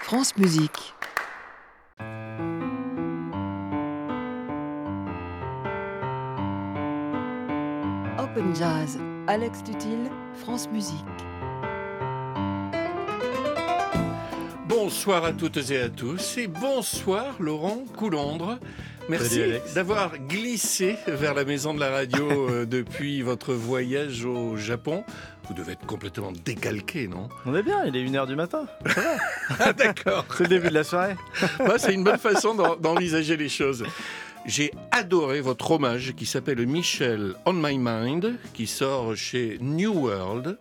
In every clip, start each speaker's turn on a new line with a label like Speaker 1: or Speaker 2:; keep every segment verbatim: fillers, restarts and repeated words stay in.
Speaker 1: France Musique. Open Jazz, Alex Tutil, France Musique.
Speaker 2: Bonsoir à toutes et à tous et bonsoir Laurent Coulondre. Merci d'avoir glissé vers la maison de la radio euh, depuis votre voyage au Japon. Vous devez être complètement décalqué, non ?
Speaker 3: On est bien, il est une heure du matin. Ça va.
Speaker 2: Ah d'accord.
Speaker 3: C'est le début de la soirée.
Speaker 2: Bah, c'est une bonne façon d'en, d'envisager les choses. J'ai adoré votre hommage qui s'appelle Michel On My Mind, qui sort chez New World.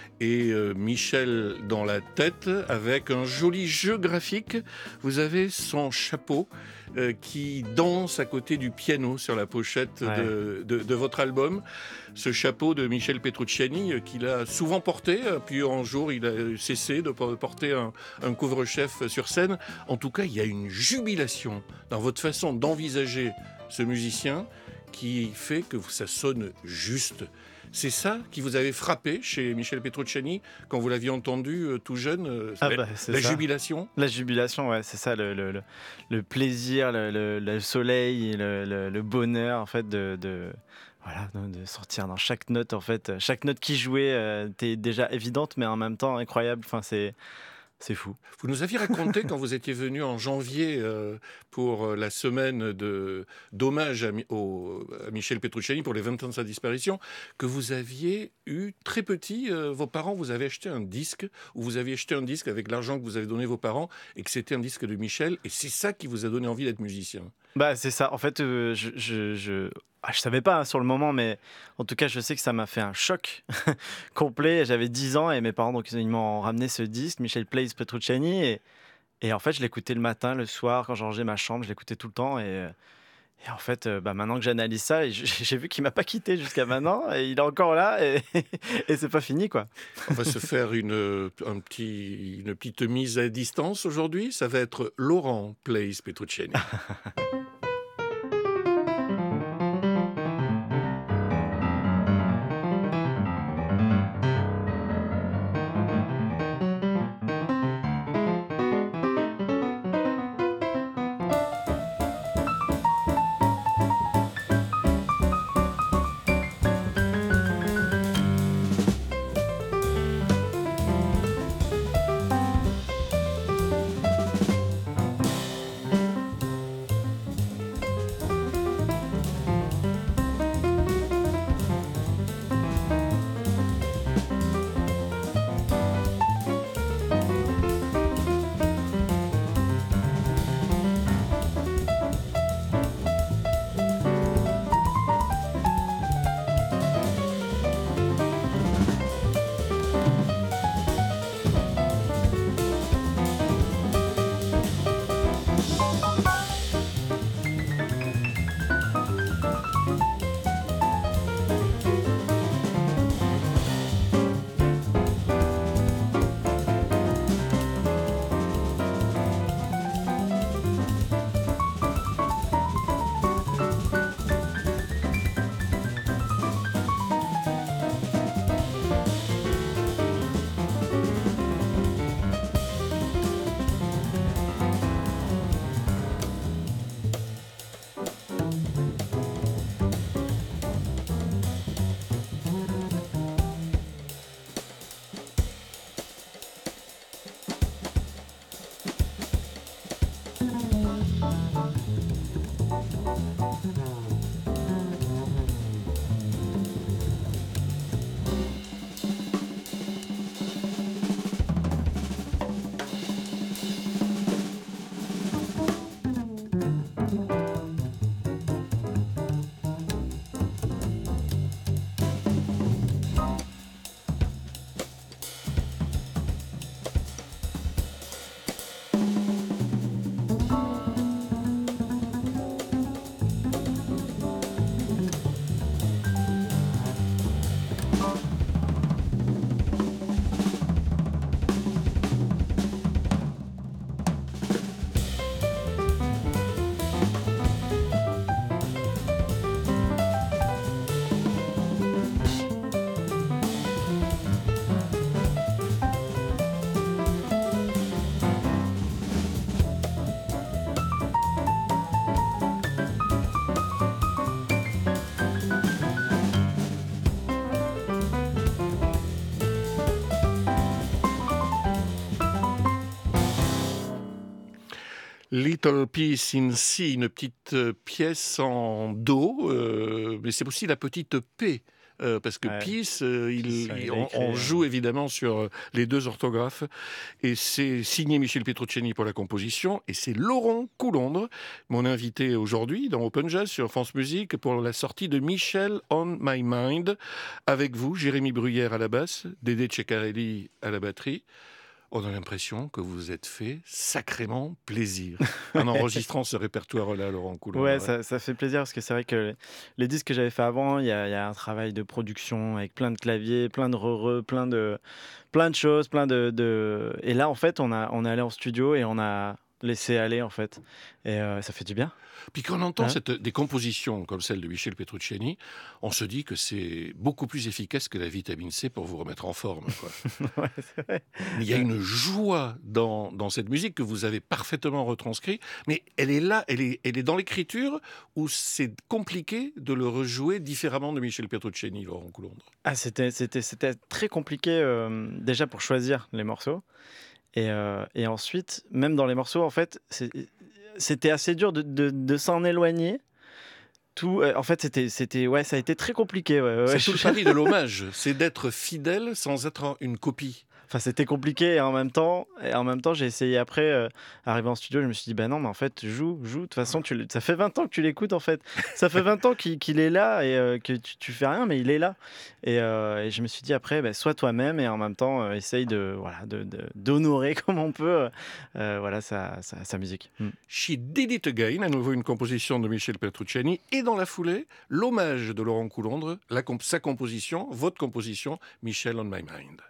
Speaker 2: Et euh, Michel dans la tête avec un joli jeu graphique. Vous avez son chapeau euh, qui danse à côté du piano sur la pochette ouais. de, de, de votre album. Ce chapeau de Michel Petrucciani euh, qu'il a souvent porté, puis un jour il a cessé de porter un, un couvre-chef sur scène. En tout cas, il y a une jubilation dans votre façon d'envisager ce musicien qui fait que ça sonne juste. C'est ça qui vous avait frappé chez Michel Petrucciani quand vous l'aviez entendu euh, tout jeune, euh,
Speaker 3: ah
Speaker 2: la,
Speaker 3: bah, c'est
Speaker 2: la
Speaker 3: ça.
Speaker 2: jubilation
Speaker 3: La jubilation, ouais, c'est ça, le, le, le, le plaisir, le, le, le soleil, le, le, le bonheur en fait de, de, voilà, de sortir dans chaque note en fait, chaque note qui jouait euh, était déjà évidente mais en même temps incroyable. Enfin, c'est C'est fou.
Speaker 2: Vous nous aviez raconté quand vous étiez venu en janvier euh, pour la semaine de, d'hommage à, au, à Michel Petrucciani pour les vingt ans de sa disparition, que vous aviez eu très petit, euh, vos parents vous avaient acheté un disque, ou vous aviez acheté un disque avec l'argent que vous avez donné vos parents, et que c'était un disque de Michel, et c'est ça qui vous a donné envie d'être musicien.
Speaker 3: Bah c'est ça. En fait, euh, je, je, je... Ah, je savais pas hein, sur le moment, mais en tout cas, je sais que ça m'a fait un choc complet. J'avais dix ans et mes parents donc ils m'ont ramené ce disque, Michel Plays Petrucciani, et, et en fait, je l'écoutais le matin, le soir, quand je rangeais ma chambre, je l'écoutais tout le temps. Et, et en fait, bah, maintenant que j'analyse ça, j'ai vu qu'il m'a pas quitté jusqu'à maintenant, et il est encore là, et, et c'est pas fini, quoi.
Speaker 2: On va se faire une, un petit, une petite mise à distance aujourd'hui. Ça va être Laurent Plays Petrucciani. Little Piece in C, une petite euh, pièce en Do, euh, mais c'est aussi la petite P. Euh, parce que
Speaker 3: Ouais.
Speaker 2: Peace, euh, il,
Speaker 3: Ça, il
Speaker 2: il-
Speaker 3: a
Speaker 2: on,
Speaker 3: écrit,
Speaker 2: on
Speaker 3: euh,
Speaker 2: joue évidemment sur euh, les deux orthographes. Et c'est signé Michel Petrucciani pour la composition. Et c'est Laurent Coulondre, mon invité aujourd'hui dans Open Jazz sur France Musique pour la sortie de Michel on My Mind. Avec vous, Jérémy Bruyère à la basse, Dédé Ceccarelli à la batterie. On a l'impression que vous vous êtes fait sacrément plaisir en enregistrant ce répertoire-là, Laurent Coulondre.
Speaker 3: Ouais, ça, ça fait plaisir parce que c'est vrai que les disques que j'avais fait avant, il y a, il y a un travail de production avec plein de claviers, plein de re-re, plein de, plein de choses, plein de, de... Et là, en fait, on, a, on est allé en studio et on a laissé aller, en fait. Et euh, ça fait du bien.
Speaker 2: Puis quand on entend
Speaker 3: Hein
Speaker 2: cette, des compositions comme celle de Michel Petrucciani, on se dit que c'est beaucoup plus efficace que la vitamine C pour vous remettre en forme, quoi.
Speaker 3: Ouais, c'est vrai.
Speaker 2: Il y a une joie dans, dans cette musique que vous avez parfaitement retranscrite, mais elle est là, elle est, elle est dans l'écriture où c'est compliqué de le rejouer différemment de Michel Petrucciani, Laurent Coulondre.
Speaker 3: Ah, c'était, c'était, c'était très compliqué euh, déjà pour choisir les morceaux. Et, euh, et ensuite, même dans les morceaux, en fait, c'est- c'était assez dur de, de, de s'en éloigner. Tout, euh, en fait, c'était, c'était, ouais, ça a été très compliqué. Ouais, ouais,
Speaker 2: C'est
Speaker 3: je-
Speaker 2: tout le pari de l'hommage, c'est d'être fidèle sans être une copie.
Speaker 3: Enfin, c'était compliqué et en même temps, et en même temps, j'ai essayé après, euh, arrivé en studio, je me suis dit, bah non, mais en fait, joue, joue. De toute façon, tu, l- ça fait vingt ans que tu l'écoutes, en fait. Ça fait vingt ans qu'il, qu'il est là et euh, que tu, tu fais rien, mais il est là. Et, euh, et je me suis dit après, bah, sois toi-même et en même temps, euh, essaye de, voilà, de, de- d'honorer comme on peut, euh, euh, voilà, sa, sa, sa musique. Mm.
Speaker 2: She Did It Again, à nouveau une composition de Michel Petrucciani, et dans la foulée, l'hommage de Laurent Coulondre, la comp- sa composition, votre composition, Michel on My Mind.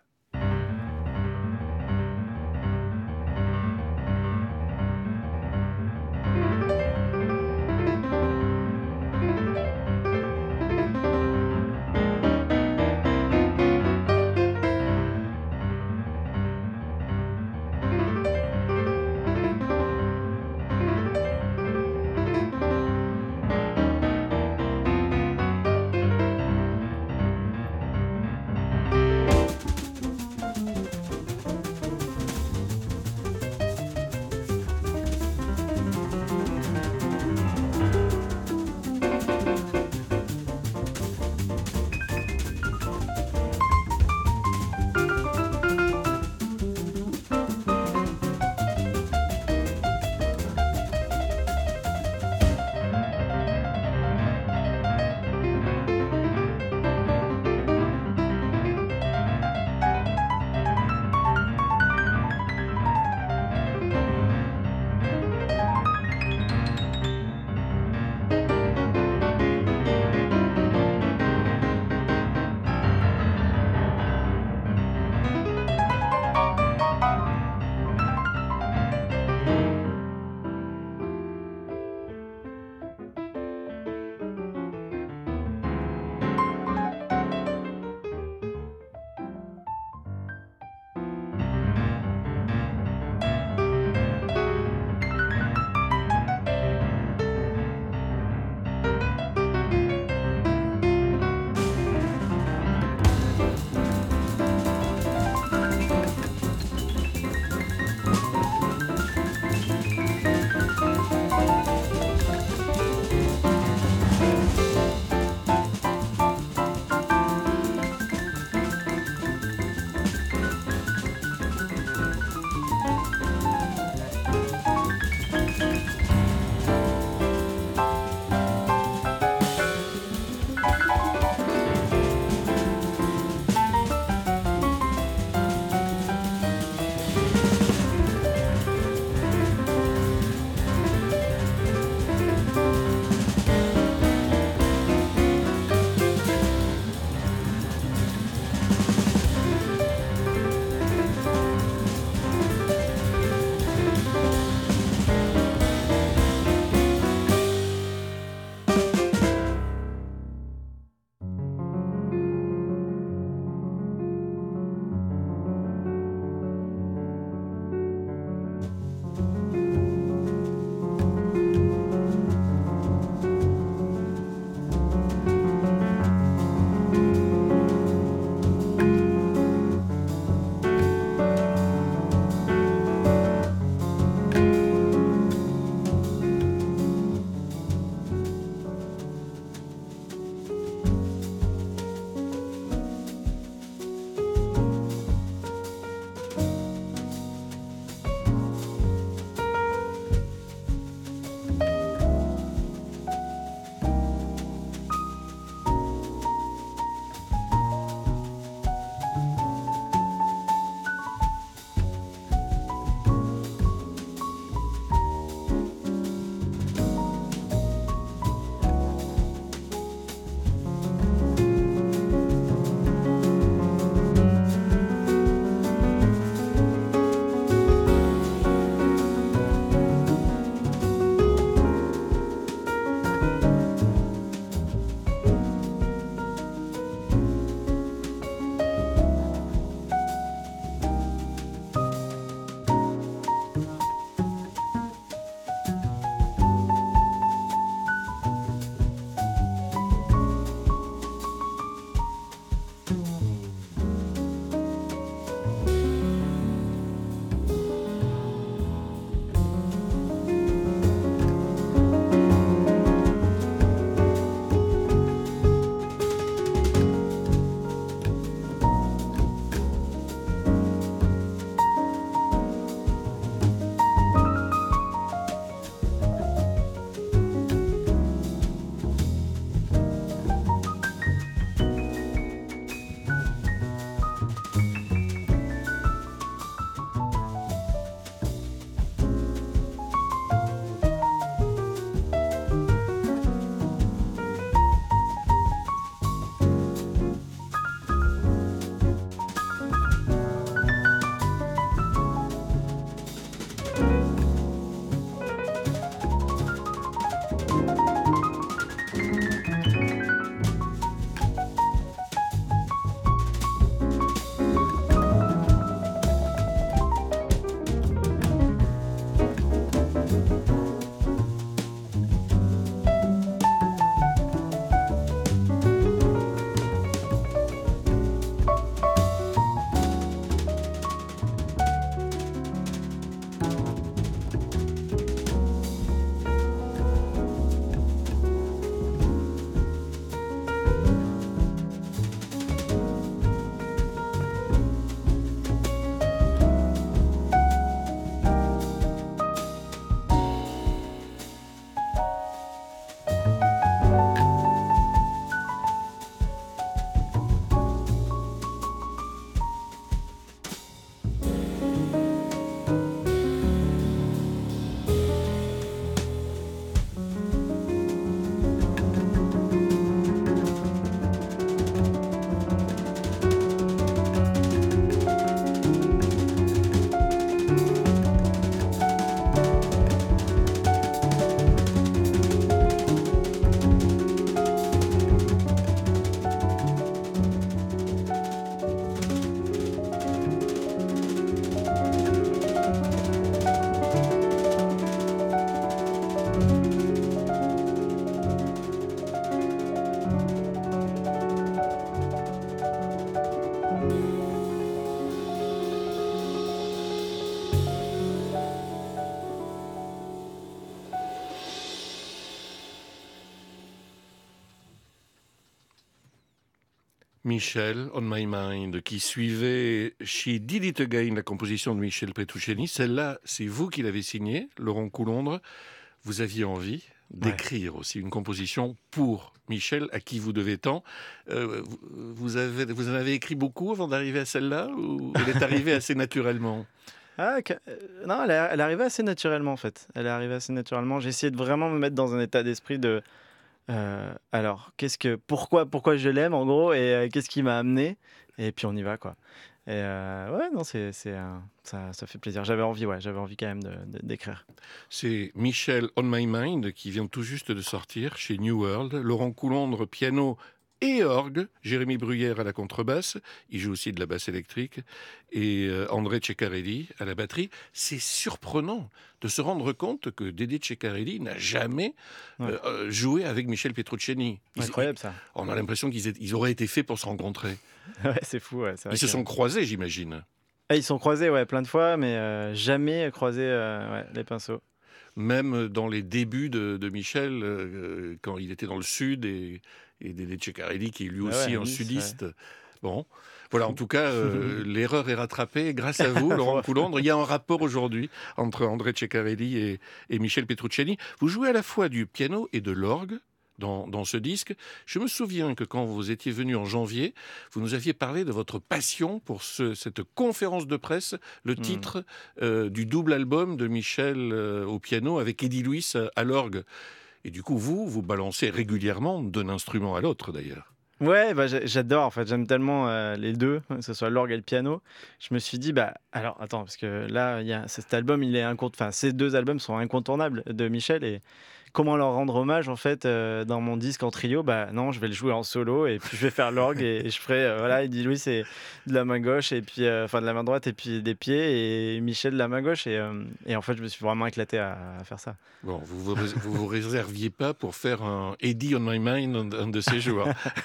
Speaker 2: Michel, On My Mind, qui suivait She Did It Again, la composition de Michel Petrucciani. Celle-là, c'est vous qui l'avez signée, Laurent Coulondre. Vous aviez envie d'écrire ouais. aussi une composition pour Michel, à qui vous devez tant. Euh, vous, avez, vous en avez écrit beaucoup avant d'arriver à celle-là, ou elle est arrivée assez naturellement?
Speaker 3: Ah, euh, non, elle est, elle est arrivée assez naturellement en fait. Elle est arrivée assez naturellement. J'ai essayé de vraiment me mettre dans un état d'esprit de Euh, alors, qu'est-ce que, pourquoi, pourquoi je l'aime en gros et euh, qu'est-ce qui m'a amené et puis on y va quoi. Et euh, ouais, non, c'est, c'est euh, ça, ça fait plaisir. J'avais envie, ouais, j'avais envie quand même de, de, d'écrire.
Speaker 2: C'est Michel On My Mind qui vient tout juste de sortir chez New World. Laurent Coulondre, piano et orgue, Jérémy Bruyère à la contrebasse, il joue aussi de la basse électrique, et euh, André Ceccarelli à la batterie. C'est surprenant de se rendre compte que Dédé Ceccarelli n'a jamais ouais. euh, joué avec Michel Petrucciani.
Speaker 3: Ils, Incroyable ça.
Speaker 2: On a l'impression qu'ils, étaient, ils auraient été faits pour se rencontrer.
Speaker 3: Ouais, c'est fou. Ouais, c'est vrai
Speaker 2: ils se
Speaker 3: que...
Speaker 2: sont croisés, j'imagine.
Speaker 3: Ah, ils se sont croisés, ouais, plein de fois, mais euh, jamais croisés euh, ouais, les pinceaux.
Speaker 2: Même dans les débuts de, de Michel, euh, quand il était dans le sud, et, et Dédé Ceccarelli, qui est lui aussi ah ouais, un nice, sudiste. Ouais. Bon, voilà, en tout cas, euh, l'erreur est rattrapée grâce à vous, Laurent Coulondre. Il y a un rapport aujourd'hui entre André Ceccarelli et, et Michel Petrucciani. Vous jouez à la fois du piano et de l'orgue dans, dans ce disque. Je me souviens que quand vous étiez venu en janvier, vous nous aviez parlé de votre passion pour ce, cette conférence de presse, le mmh. titre euh, du double album de Michel euh, au piano avec Eddie Louis à l'orgue. Et du coup, vous, vous balancez régulièrement d'un instrument à l'autre, d'ailleurs.
Speaker 3: Ouais, bah, j'adore, en fait, j'aime tellement euh, les deux, que ce soit l'orgue et le piano. Je me suis dit, bah, alors, attends, parce que là, y a, cet album, il est incont... enfin, ces deux albums sont incontournables de Michel, et comment leur rendre hommage, en fait, euh, dans mon disque en trio? Bah, non, je vais le jouer en solo, et puis je vais faire l'orgue, et, et je ferai, euh, voilà, Eddie Louis, c'est de la main gauche, et puis, enfin, euh, de la main droite, et puis des pieds, et Michel de la main gauche, et, euh, et en fait, je me suis vraiment éclaté à, à faire ça.
Speaker 2: Bon, vous vous, vous vous réserviez pas pour faire un Eddie on my mind un, un de ces jours.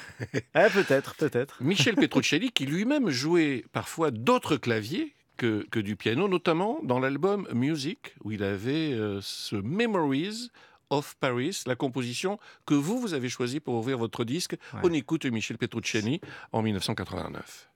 Speaker 3: Ah, peut-être, peut-être.
Speaker 2: Michel Petrucciani, qui lui-même jouait parfois d'autres claviers que, que du piano, notamment dans l'album Music, où il avait euh, ce Memories of Paris, la composition que vous, vous avez choisie pour ouvrir votre disque. Ouais. On écoute Michel Petrucciani en dix-neuf cent quatre-vingt-neuf.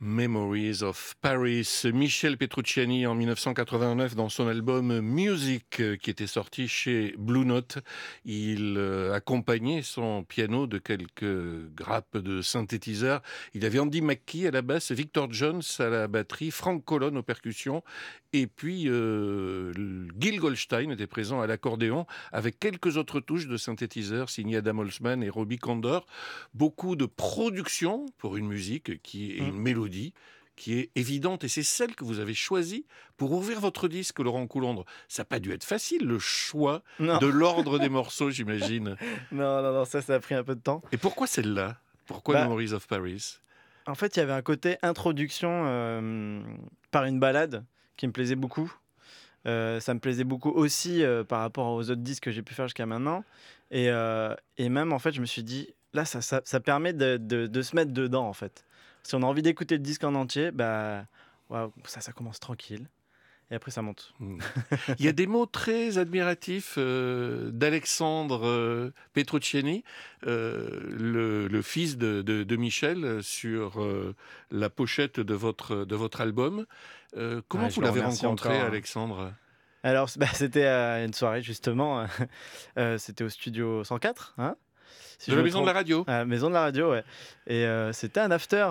Speaker 2: Memories of Paris, Michel Petrucciani en dix-neuf cent quatre-vingt-neuf dans son album Music qui était sorti chez Blue Note. Il euh, accompagnait son piano de quelques grappes de synthétiseurs. Il avait Andy McKee à la basse, Victor Jones à la batterie, Frank Colon aux percussions et puis euh, Gil Goldstein était présent à l'accordéon avec quelques autres touches de synthétiseurs signés Adam Holzman et Robbie Condor. Beaucoup de production pour une musique qui est une mmh. mélodie qui est évidente et c'est celle que vous avez choisie pour ouvrir votre disque, Laurent Coulondre. Ça n'a pas dû être facile, le choix non. de l'ordre des morceaux, j'imagine.
Speaker 3: Non, non, non, ça, ça a pris un peu de temps.
Speaker 2: Et pourquoi celle-là ? Pourquoi bah, Memories of Paris ?
Speaker 3: En fait, il y avait un côté introduction euh, par une balade qui me plaisait beaucoup. Euh, ça me plaisait beaucoup aussi euh, par rapport aux autres disques que j'ai pu faire jusqu'à maintenant. Et, euh, et même, en fait, je me suis dit, là, ça, ça, ça permet de, de, de se mettre dedans, en fait. Si on a envie d'écouter le disque en entier, bah, wow, ça, ça commence tranquille. Et après, ça monte.
Speaker 2: Mmh. Il y a des mots très admiratifs euh, d'Alexandre euh, Petrucciani, euh, le, le fils de, de, de Michel, sur euh, la pochette de votre, de votre album. Euh, comment ah, vous l'avez rencontré, encore, Alexandre ?
Speaker 3: Alors, bah, c'était à une soirée, justement. euh, c'était au studio cent quatre, hein
Speaker 2: Si de la maison trompe, de la radio.
Speaker 3: À la maison de la radio, ouais. Et euh, c'était un after.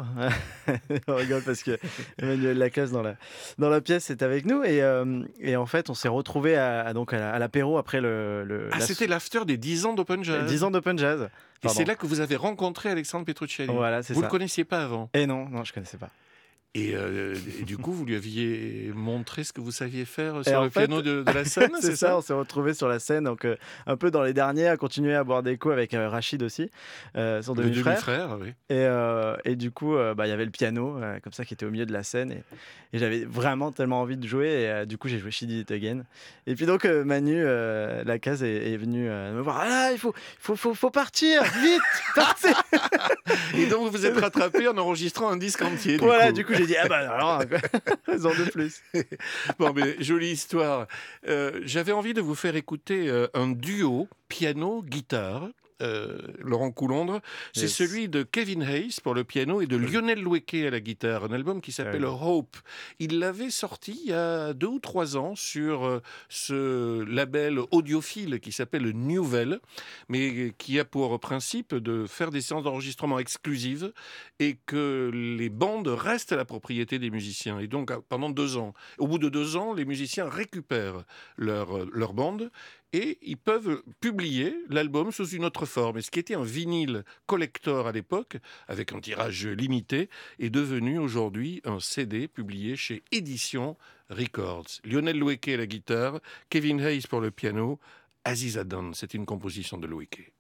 Speaker 3: On rigole parce que Emmanuel Lacasse dans la, dans la pièce est avec nous. Et, euh, et en fait, on s'est retrouvés à, à, donc à, la, à l'apéro après le... le
Speaker 2: ah,
Speaker 3: la...
Speaker 2: c'était l'after des dix ans d'Open Jazz.
Speaker 3: dix ans d'Open Jazz.
Speaker 2: Pardon. Et c'est là que vous avez rencontré Alexandre Petrucciani.
Speaker 3: Voilà, c'est
Speaker 2: vous
Speaker 3: ça.
Speaker 2: ne le connaissiez pas avant ?
Speaker 3: Et non, non, je ne connaissais pas.
Speaker 2: Et, euh, et du coup, vous lui aviez montré ce que vous saviez faire sur le fait, piano de, de la scène,
Speaker 3: c'est,
Speaker 2: c'est
Speaker 3: ça,
Speaker 2: ça
Speaker 3: on s'est retrouvés sur la scène, donc euh, un peu dans les derniers, à continuer à boire des coups avec euh, Rachid aussi, euh, son demi-frère.
Speaker 2: Le demi-frère, oui.
Speaker 3: Et, euh, et du coup, il euh, bah, y avait le piano, euh, comme ça, qui était au milieu de la scène. Et, et j'avais vraiment tellement envie de jouer. Et euh, du coup, j'ai joué She Did It Again. Et puis donc, euh, Manu euh, Lacaze est, est venu euh, me voir. Ah là, il faut, faut, faut, faut partir, vite, partez.
Speaker 2: Et donc, vous vous êtes rattrapé en enregistrant un disque entier. Du
Speaker 3: voilà,
Speaker 2: coup.
Speaker 3: du coup, j'ai dit, ah bah alors, raison de plus.
Speaker 2: Bon, mais jolie histoire. Euh, j'avais envie de vous faire écouter euh, un duo piano-guitare. Euh, Laurent Coulondre, c'est yes. celui de Kevin Hayes pour le piano et de Lionel Loueke à la guitare, un album qui s'appelle oui. Hope. Il l'avait sorti il y a deux ou trois ans sur euh, ce label audiophile qui s'appelle Newvel, mais qui a pour principe de faire des séances d'enregistrement exclusives et que les bandes restent à la propriété des musiciens. Et donc, pendant deux ans, au bout de deux ans, les musiciens récupèrent leur, leur bande et ils peuvent publier l'album sous une autre forme. Et ce qui était un vinyle collector à l'époque, avec un tirage limité, est devenu aujourd'hui un C D publié chez Édition Records. Lionel Loueke à la guitare, Kevin Hayes pour le piano, Aziz Adan, c'est une composition de Loueke.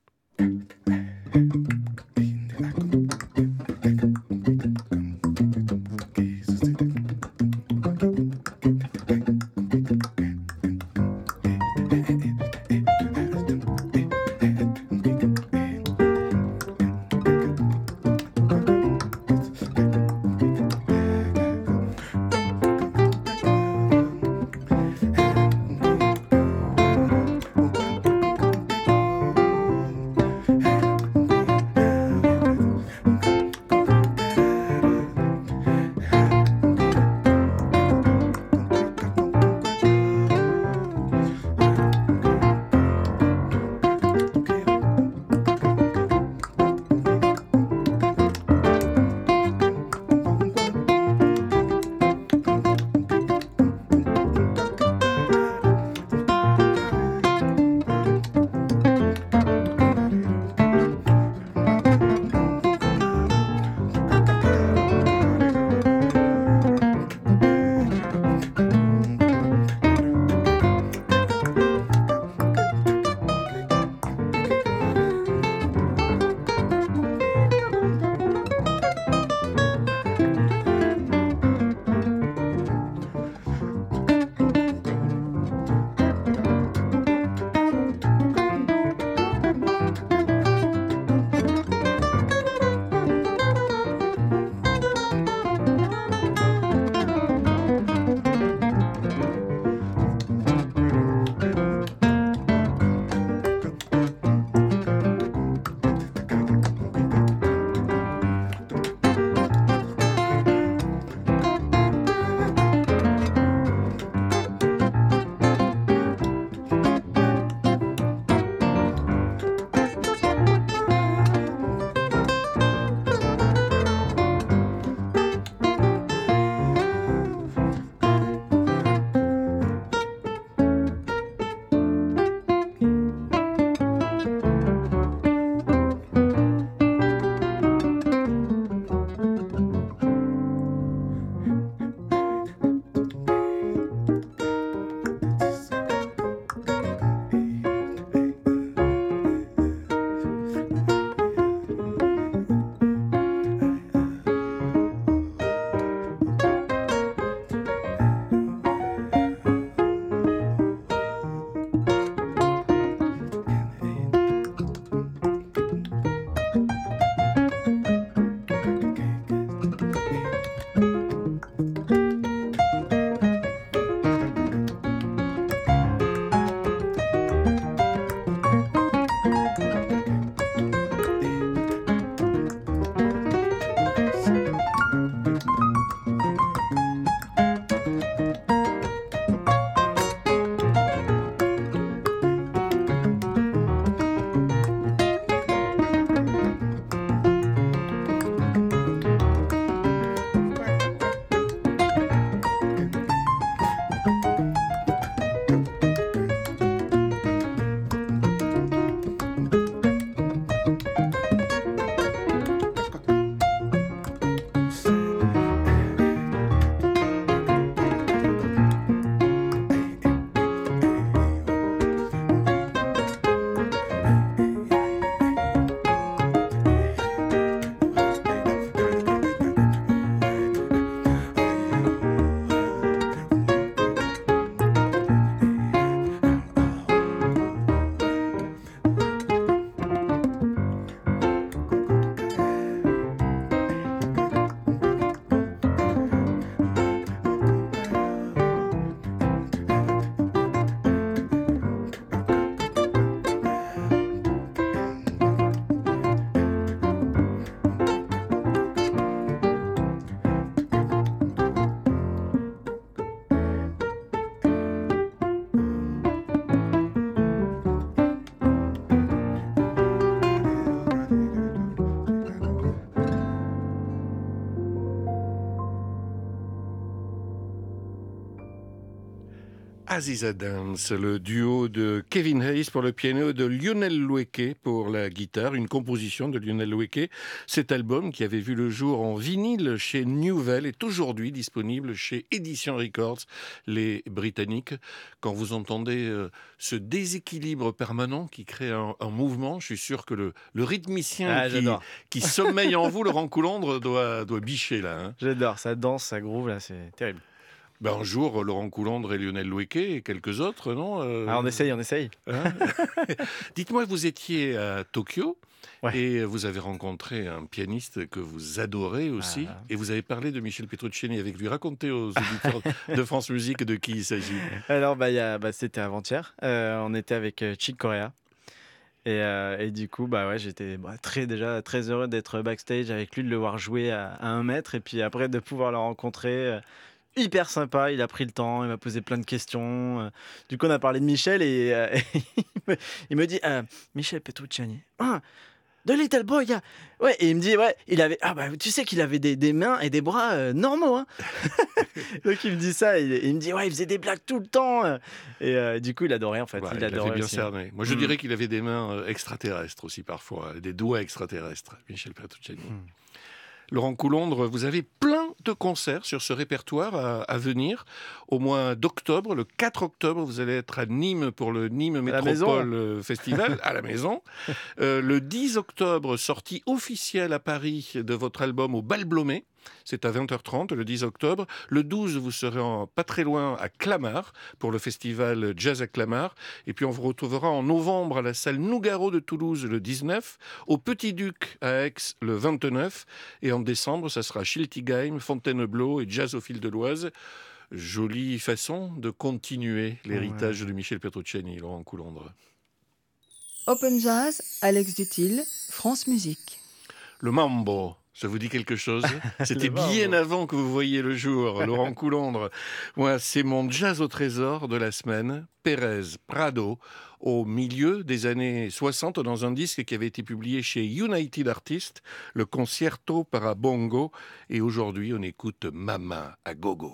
Speaker 2: Aziza Dance, le duo de Kevin Hayes pour le piano, de Lionel Loueke pour la guitare, une composition de Lionel Loueke. Cet album, qui avait vu le jour en vinyle chez Newvel, est aujourd'hui disponible chez Edition Records, les Britanniques. Quand vous entendez euh, ce déséquilibre permanent qui crée un, un mouvement, je suis sûr que le, le rythmicien
Speaker 3: Ah,
Speaker 2: qui, qui sommeille en vous, Laurent Coulondre, doit, doit bicher là. Hein.
Speaker 3: J'adore, ça danse, ça groove, là, c'est terrible.
Speaker 2: Ben, un jour, Laurent Coulondre et Lionel Loueke et quelques autres, non euh...
Speaker 3: ah, On essaye, on essaye.
Speaker 2: Hein Dites-moi, vous étiez à Tokyo
Speaker 3: ouais.
Speaker 2: et vous avez rencontré un pianiste que vous adorez aussi. Ah. Et vous avez parlé de Michel Petrucciani avec lui. Racontez aux auditeurs de France Musique de qui il s'agit.
Speaker 3: Alors, bah, y a, bah, c'était avant-hier. Euh, on était avec Chick Corea. Et, euh, et du coup, bah ouais, j'étais bah, très, déjà très heureux d'être backstage avec lui, de le voir jouer à, à un mètre. Et puis après, de pouvoir le rencontrer... Euh, hyper sympa, il a pris le temps, il m'a posé plein de questions. Du coup, on a parlé de Michel et, euh, et il, me, il me dit euh, Michel Petrucciani, ah, de Little Boy, yeah. Ouais, et il me dit ouais, il avait ah bah tu sais qu'il avait des, des mains et des bras euh, normaux, hein. Donc il me dit ça, et il, il me dit ouais, il faisait des blagues tout le temps. Et euh, du coup, il adorait en fait.
Speaker 2: Ouais,
Speaker 3: il
Speaker 2: il
Speaker 3: adorait
Speaker 2: avait bien
Speaker 3: aussi.
Speaker 2: cerné. Moi, je mmh. dirais qu'il avait des mains extraterrestres aussi parfois, des doigts extraterrestres, Michel Petrucciani. Mmh. Laurent Coulondre, vous avez plein de concerts sur ce répertoire à, à venir. Au mois d'octobre, le quatre octobre, vous allez être à Nîmes pour le Nîmes Métropole Festival, à la maison. Euh, le dix octobre, sortie officielle à Paris de votre album au Bal Blomet. C'est à vingt heures trente, le dix octobre. Le douze, vous serez en, pas très loin à Clamart pour le festival Jazz à Clamart. Et puis on vous retrouvera en novembre à la salle Nougaro de Toulouse le dix-neuf, au Petit Duc à Aix le vingt-neuf. Et en décembre, ça sera Schiltigheim, Fontainebleau et Jazz au fil de l'Oise. Jolie façon de continuer l'héritage ouais. de Michel Petrucciani, Laurent Coulondre.
Speaker 1: Open Jazz, Alex Dutil, France Musique.
Speaker 2: Le mambo. Ça vous dit quelque chose? C'était bien avant que vous voyiez le jour, Laurent Coulondre. Moi, c'est mon jazz au trésor de la semaine, Pérez Prado, au milieu des années soixante, dans un disque qui avait été publié chez United Artists, le Concerto para Bongo. Et aujourd'hui, on écoute Mama à gogo.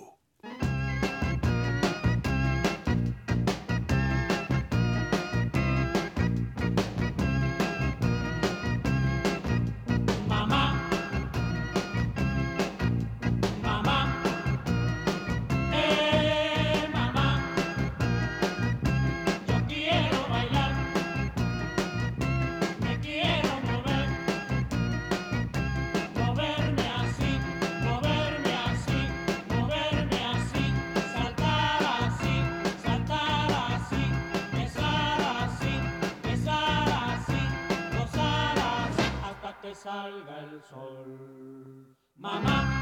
Speaker 4: Salga el sol, mamá.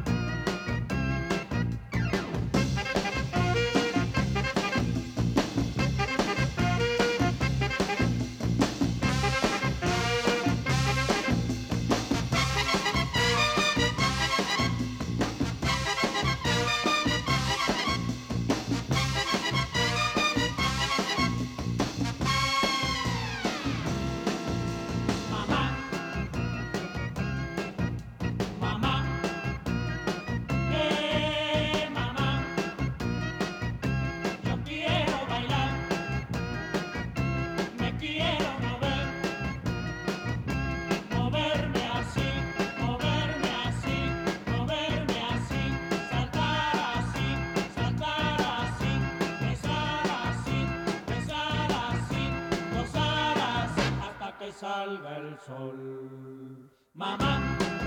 Speaker 4: Salga el sol, mamá.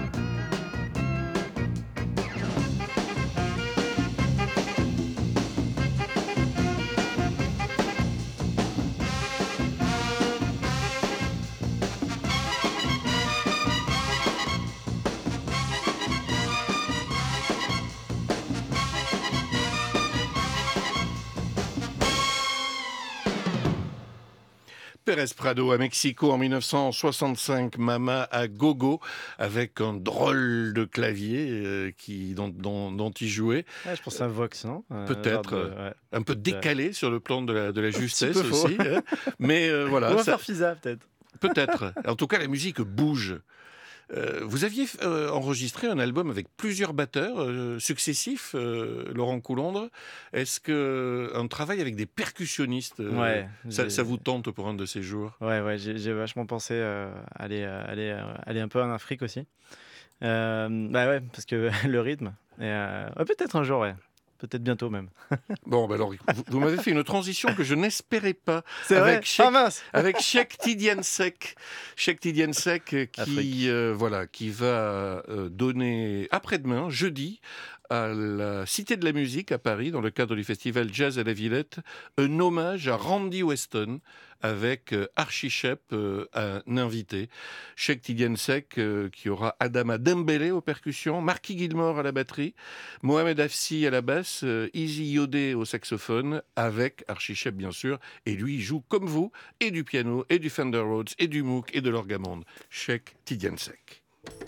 Speaker 2: Pérez Prado à Mexico en dix-neuf cent soixante-cinq, Mama à gogo, avec un drôle de clavier euh, qui, dont, dont, dont il jouait.
Speaker 3: Ouais, je pense à Vox, non
Speaker 2: euh, Peut-être, de, ouais. un peu décalé ouais. sur le plan de la, de la justesse
Speaker 3: faux.
Speaker 2: aussi. Hein. Mais euh, voilà.
Speaker 3: On va
Speaker 2: ça...
Speaker 3: faire Fisa, peut-être.
Speaker 2: Peut-être. En tout cas, la musique bouge. Euh, vous aviez euh, enregistré un album avec plusieurs batteurs euh, successifs, euh, Laurent Coulondre. Est-ce que un travail avec des percussionnistes, euh,
Speaker 3: Ouais,
Speaker 2: ça,
Speaker 3: j'ai-
Speaker 2: ça vous tente pour un de ces jours?
Speaker 3: ouais, ouais, j'ai j'ai vachement pensé euh, aller, euh, aller, euh, aller un peu en Afrique aussi. Euh, bah ouais, parce que le rythme. Et, euh, ouais, peut-être un jour, ouais. Peut-être bientôt même.
Speaker 2: Bon, ben alors, vous, vous m'avez fait une transition que je n'espérais pas.
Speaker 3: C'est
Speaker 2: avec
Speaker 3: vrai.
Speaker 2: Cheikh,
Speaker 3: Ah mince.
Speaker 2: avec Cheikh Tidiane-Seck. Cheikh Tidiane-Seck euh,
Speaker 3: Afrique.
Speaker 2: qui, euh, voilà, qui va euh, donner après-demain, jeudi, à la Cité de la Musique à Paris, dans le cadre du festival Jazz à la Villette, un hommage à Randy Weston avec euh, Archie Shepp, euh, un invité. Cheikh Tidiane-Seck euh, qui aura Adama Dembélé aux percussions, Marquis Gilmore à la batterie, Mohamed Afsi à la basse, euh, Easy Yodé au saxophone, avec Archie Shepp bien sûr, et lui il joue comme vous, et du piano, et du Fender Rhodes, et du Moog, et de l'orgamonde. Cheikh Tidiane-Seck.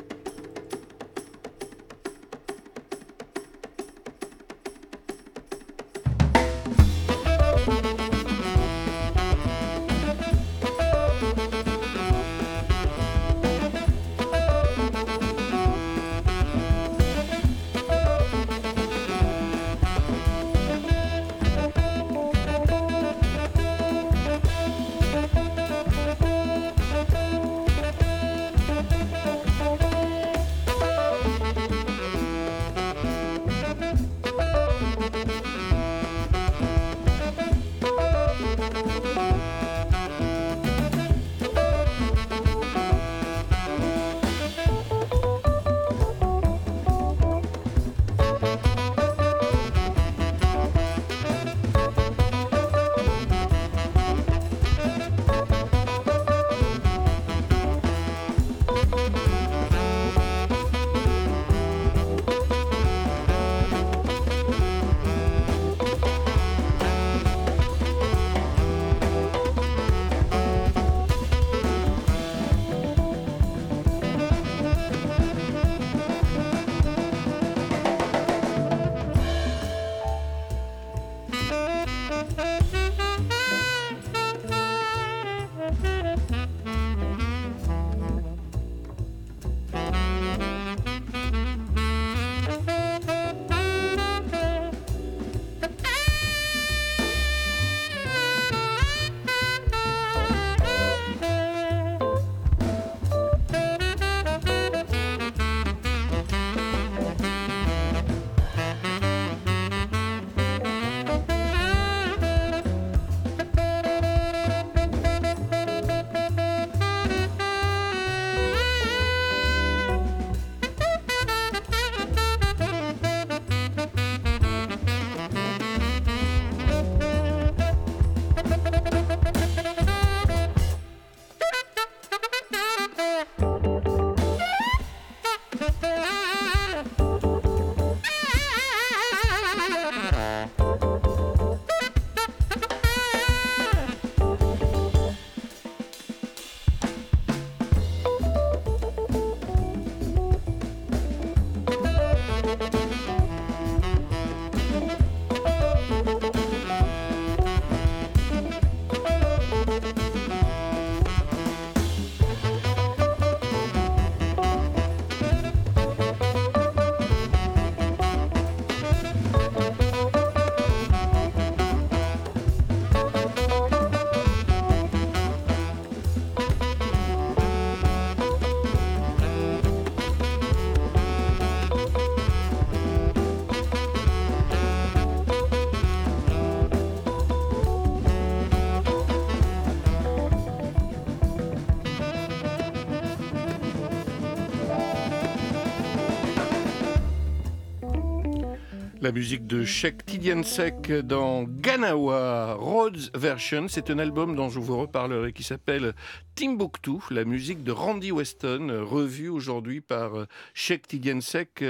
Speaker 2: La musique de Cheikh Tidiane-Seck dans Ganawa Rhodes Version. C'est un album dont je vous reparlerai qui s'appelle Timbuktu, la musique de Randy Weston, revue aujourd'hui par Cheikh Tidiane-Seck.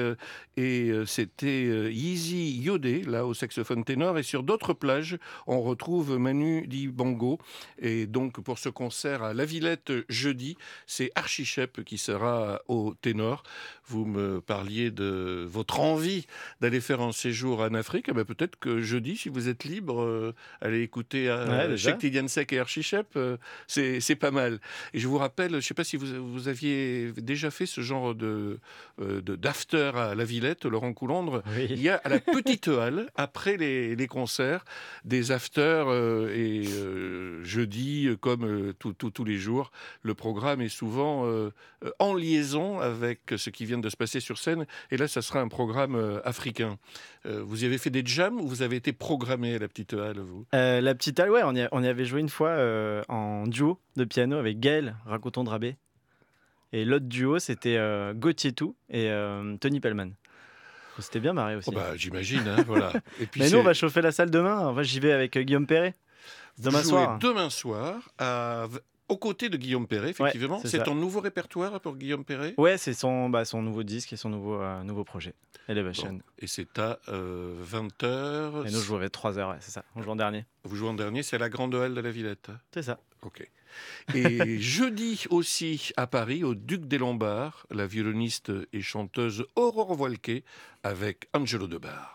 Speaker 2: Et c'était Yeezy Yodé, là, au saxophone ténor. Et sur d'autres plages, on retrouve Manu Dibango. Et donc, pour ce concert à La Villette jeudi, c'est Archie Shepp qui sera au ténor. vous me parliez de votre envie d'aller faire un séjour en Afrique. Eh ben, peut-être que jeudi, si vous êtes libre, euh, allez écouter
Speaker 3: Ouais,
Speaker 2: euh,
Speaker 3: déjà.
Speaker 2: Cheick Tidiane-Seck et Archie Shepp, euh, c'est c'est pas mal. Et je vous rappelle, je ne sais pas si vous, vous aviez déjà fait ce genre de euh, de- d'after à la Villette, Laurent Coulondre. Il
Speaker 3: Oui.
Speaker 2: y a à la Petite Halle, après les, les concerts, des afters euh, et euh, jeudi, euh, comme euh, tout- tout- tous les jours, le programme est souvent euh, euh, en liaison avec ce qui vient de se passer sur scène. Et là, ça sera un programme euh, africain. Euh, vous y avez fait des jams ou vous avez été programmé à la Petite Halle, vous?
Speaker 3: Euh, la petite halle, ouais, on y, a- on y avait joué une fois euh, en duo de piano avec Gaël Racoton Drabé. Et l'autre duo, c'était euh, Gauthier Tout et euh, Tony Pellman. On s'était bien marré
Speaker 2: Oh
Speaker 3: aussi.
Speaker 2: bah, j'imagine, hein, voilà. Et puis
Speaker 3: Mais nous, on
Speaker 2: c'est-
Speaker 3: va chauffer la salle demain. Enfin, j'y vais avec euh, Guillaume Perret.
Speaker 2: vous
Speaker 3: Demain
Speaker 2: jouez
Speaker 3: soir.
Speaker 2: demain soir à- aux côtés de Guillaume Perret, effectivement.
Speaker 3: c'est
Speaker 2: C'est
Speaker 3: ça.
Speaker 2: un nouveau répertoire pour Guillaume Perret.
Speaker 3: Ouais, c'est son, bah, son nouveau disque et son nouveau, euh, nouveau projet, Elevation.
Speaker 2: Bon. Et c'est à euh, vingt heures.
Speaker 3: Et nous, je jouerai trois heures, ouais, c'est ça. On joue en dernier.
Speaker 2: Vous jouez en dernier, c'est à la Grande Halle de la Villette.
Speaker 3: C'est ça.
Speaker 2: Ok. Et jeudi aussi à Paris, au Duc des Lombards, la violoniste et chanteuse Aurore Voilquet avec Angelo Debar.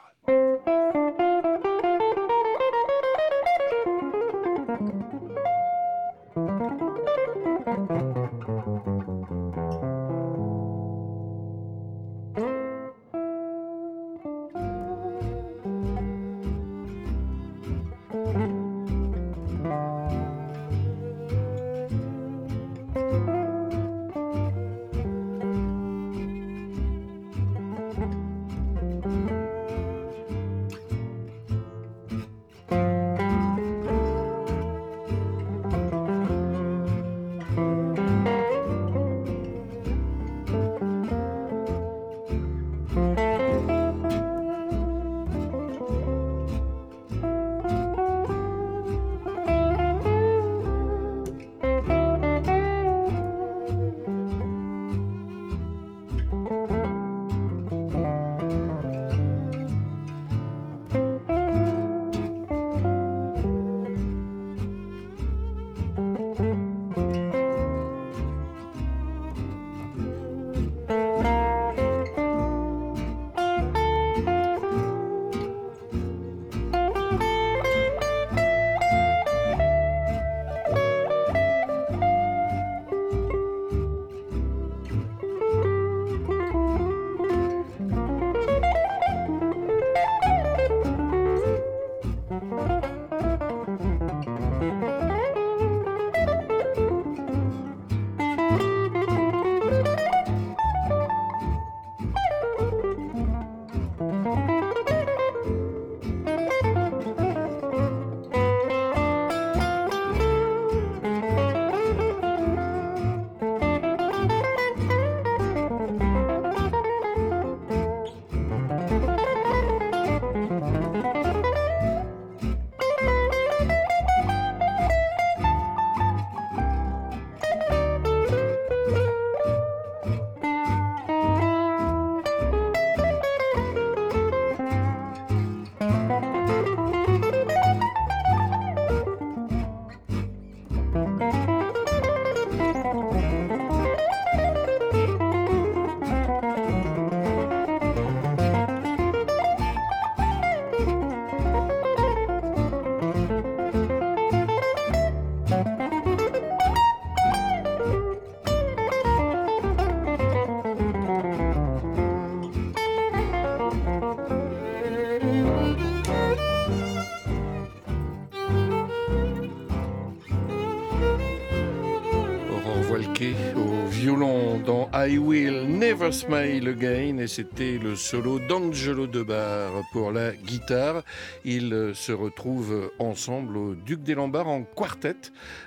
Speaker 2: Au violon dans I Will Never Smile Again, et c'était le solo d'Angelo Debar pour la guitare. Ils se retrouvent ensemble au Duc des Lombards en quartet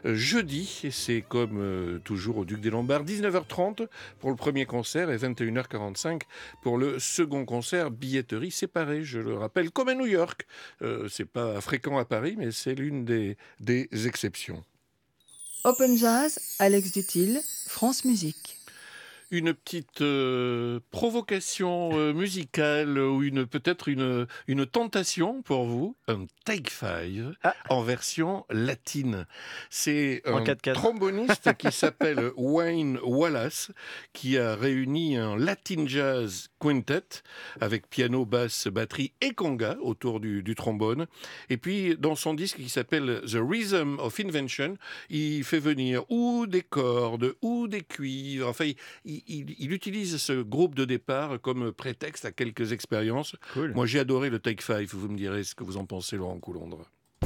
Speaker 2: jeudi, et c'est comme toujours au Duc des Lombards, dix-neuf heures trente pour le premier concert et vingt et une heures quarante-cinq pour le second concert. Billetterie séparée, je le rappelle, comme à New York. Euh, c'est pas fréquent à Paris, mais c'est l'une des, des exceptions.
Speaker 1: Open Jazz, Alex Dutil, France Musique.
Speaker 2: une petite euh, provocation euh, musicale ou une, peut-être une, une tentation pour vous, un Take Five
Speaker 3: Ah.
Speaker 2: en version latine. C'est
Speaker 3: En
Speaker 2: un
Speaker 3: quatre quatre.
Speaker 2: tromboniste qui s'appelle Wayne Wallace qui a réuni un Latin Jazz Quintet avec piano, basse, batterie et conga autour du, du trombone. Et puis dans son disque qui s'appelle The Rhythm of Invention, il fait venir ou des cordes ou des cuivres. Enfin, il, il, il utilise ce groupe de départ comme prétexte à quelques expériences.
Speaker 3: Cool.
Speaker 2: Moi, j'ai adoré le Take Five. Vous me direz ce que vous en pensez, Laurent Coulondre.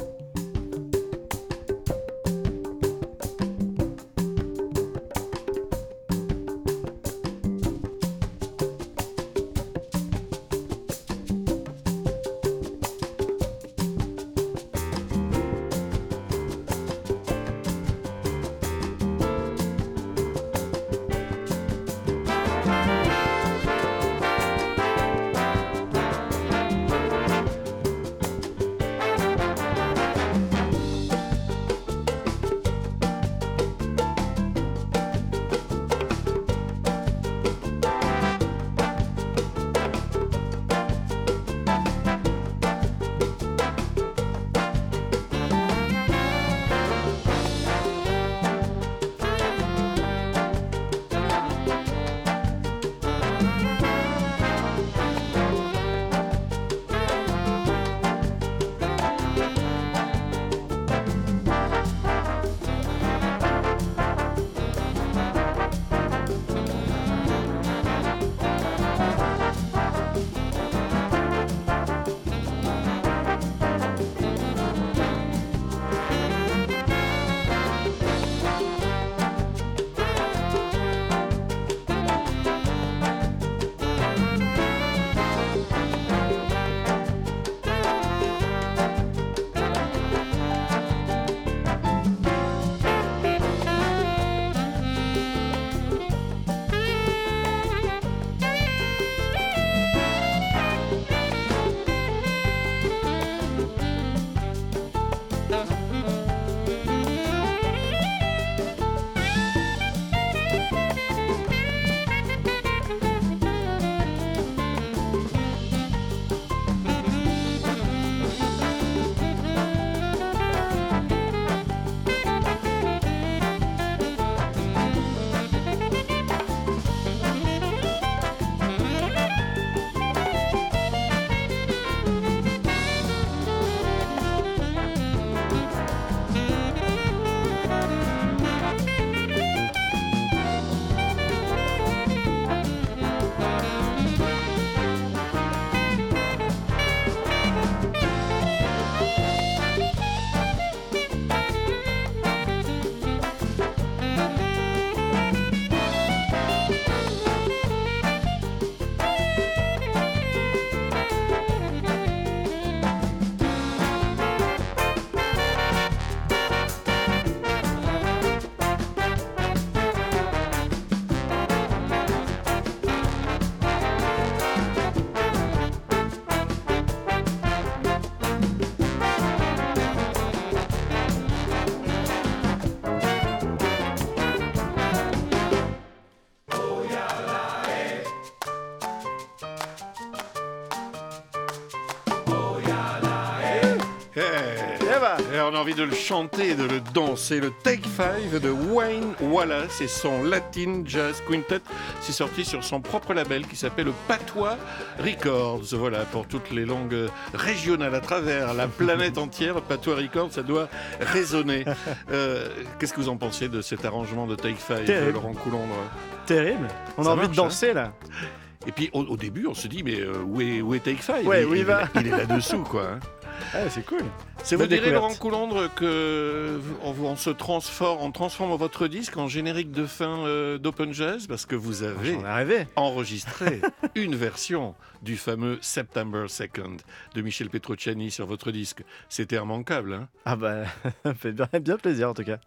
Speaker 2: Et on a envie de le chanter et de le danser. Le Take Five de Wayne Wallace et son Latin Jazz Quintet. C'est sorti sur son propre label qui s'appelle Patois Records. Voilà, pour toutes les langues régionales à travers la planète entière. Patois Records, ça doit résonner. Euh, qu'est-ce que vous en pensez de cet arrangement de Take Five, de Laurent Coulondre?
Speaker 3: Terrible. On
Speaker 2: Ça
Speaker 3: a envie
Speaker 2: marche,
Speaker 3: de danser
Speaker 2: hein,
Speaker 3: là.
Speaker 2: Et puis au, au début, on se dit, mais euh, où, est, où est Take Five?
Speaker 3: Ouais,
Speaker 2: il,
Speaker 3: où il
Speaker 2: il,
Speaker 3: va
Speaker 2: il est là-dessous, quoi. Hein.
Speaker 3: Ah, c'est cool.
Speaker 2: C'est vous
Speaker 3: Bonne
Speaker 2: direz,
Speaker 3: découverte.
Speaker 2: Laurent Coulondre, que on, on se transforme, on transforme votre disque en générique de fin euh, d'Open Jazz parce que vous avez
Speaker 3: J'en ai rêvé.
Speaker 2: enregistré une version du fameux September second de Michel Petrucciani sur votre disque. C'était immanquable, hein?
Speaker 3: Ah bah, ça me fait bien, bien plaisir en tout cas.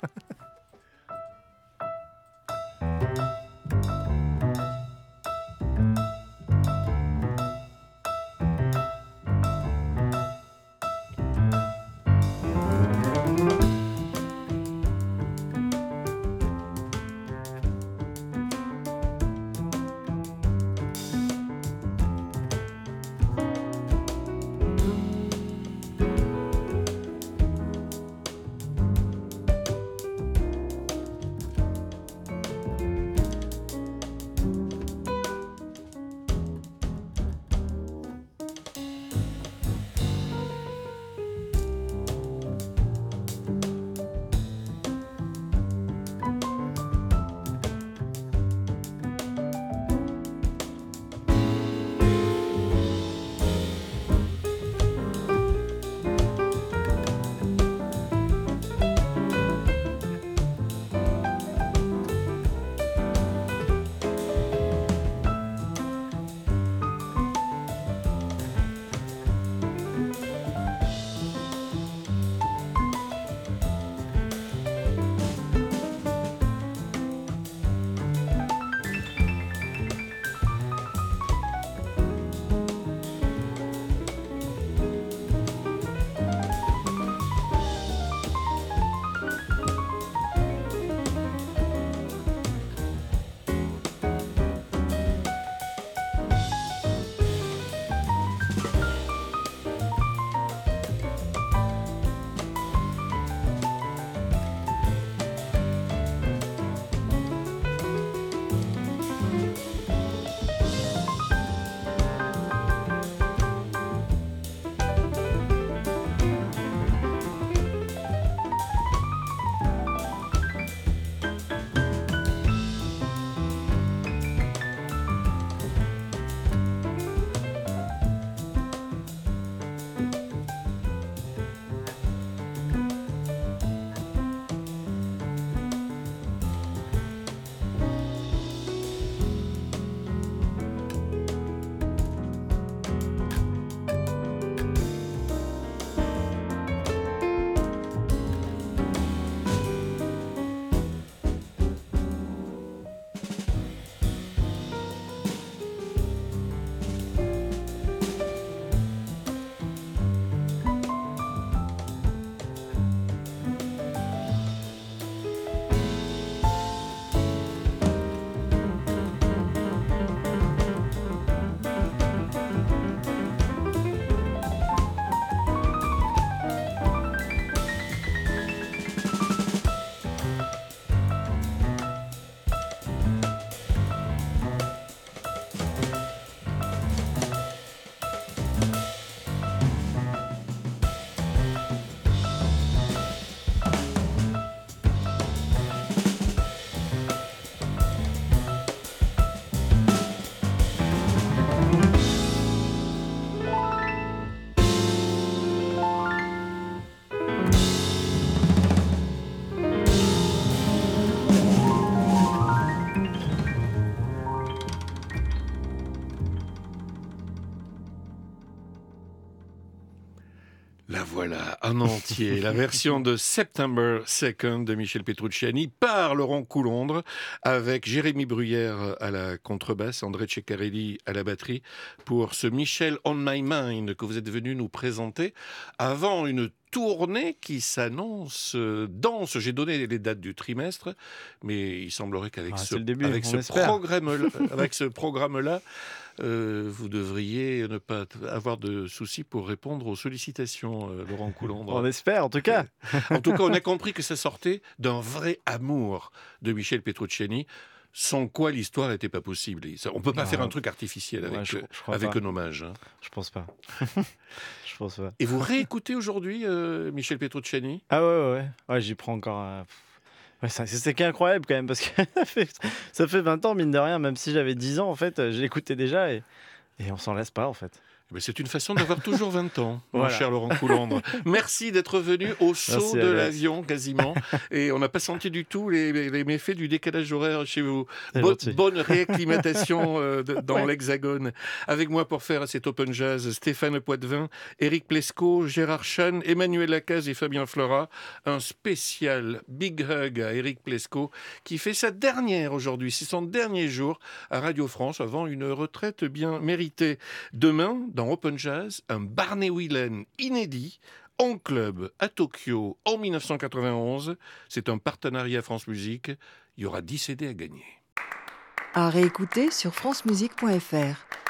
Speaker 2: La voilà, en entier, la version de September second de Michel Petrucciani par Laurent Coulondre, avec Jérémy Bruyère à la contrebasse, André Ceccarelli à la batterie, pour ce Michel On My Mind que vous êtes venu nous présenter avant une tournée qui s'annonce euh, dense. J'ai donné les dates du trimestre, mais il semblerait qu'avec
Speaker 3: Ah,
Speaker 2: ce,
Speaker 3: c'est le début,
Speaker 2: avec
Speaker 3: on
Speaker 2: ce
Speaker 3: espère.
Speaker 2: programme, avec ce programme-là, euh, vous devriez ne pas avoir de soucis pour répondre aux sollicitations, euh, Laurent Coulondre.
Speaker 3: On espère, en tout cas.
Speaker 2: En tout cas, on a compris que ça sortait d'un vrai amour de Michel Petrucciani, sans quoi l'histoire n'était pas possible. Et ça- on ne peut pas
Speaker 3: Ah,
Speaker 2: faire un truc artificiel avec,
Speaker 3: ouais, je-
Speaker 2: euh,
Speaker 3: je crois
Speaker 2: avec
Speaker 3: pas.
Speaker 2: un hommage. hein.
Speaker 3: Je pense pas. Je pense pas.
Speaker 2: Et vous réécoutez aujourd'hui euh, Michel Petrucciani?
Speaker 3: Ah ouais, ouais, ouais. Ouais, j'y prends encore. euh, pff. Ouais, ça- c'est c'est incroyable quand même parce que ça fait, ça fait vingt ans, mine de rien, même si j'avais dix ans, en fait, euh, je l'écoutais déjà et, et on s'en lasse pas, en fait.
Speaker 2: Eh ben, c'est une façon d'avoir toujours vingt ans, mon
Speaker 3: Voilà.
Speaker 2: cher Laurent Coulondre. Merci d'être venu au saut
Speaker 3: Merci,
Speaker 2: de
Speaker 3: Alex.
Speaker 2: l'avion, quasiment. Et on n'a pas senti du tout les, les- les méfaits du décalage horaire chez vous.
Speaker 3: C'est
Speaker 2: Bo-
Speaker 3: gentil.
Speaker 2: bonne réacclimatation euh, de- dans
Speaker 3: Ouais.
Speaker 2: l'Hexagone. Avec moi pour faire cet Open Jazz, Stéphane Poitvin, Éric Plesco, Gérard Chan, Emmanuel Lacaze et Fabien Flora. Un spécial big hug à Éric Plesco qui fait sa dernière aujourd'hui. C'est son dernier jour à Radio France avant une retraite bien méritée. Demain, dans Open Jazz, un Barney Whelan inédit en club à Tokyo en mille neuf cent quatre-vingt-onze. C'est un partenariat France Musique. Il y aura dix C D à gagner.
Speaker 1: À réécouter sur francemusique point f r.